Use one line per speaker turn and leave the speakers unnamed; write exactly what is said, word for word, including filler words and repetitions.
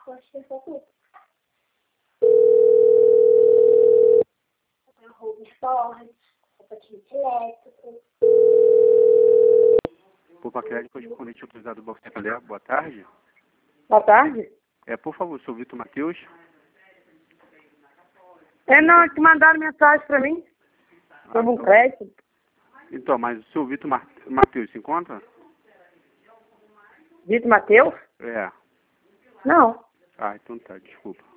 com a assistência pública. Roubo esporte, patinete elétrico.
Poupa Crédito, correspondente autorizado do Banco Santander. Boa tarde.
Boa tarde.
É, por favor, sou o Vitor Matheus.
É, não, que mandaram mensagem para mim. Sobre um crédito.
Então, mas o seu Vitor Mar- Matheus se encontra?
Vitor Matheus?
É.
Não.
Ah, então tá, desculpa.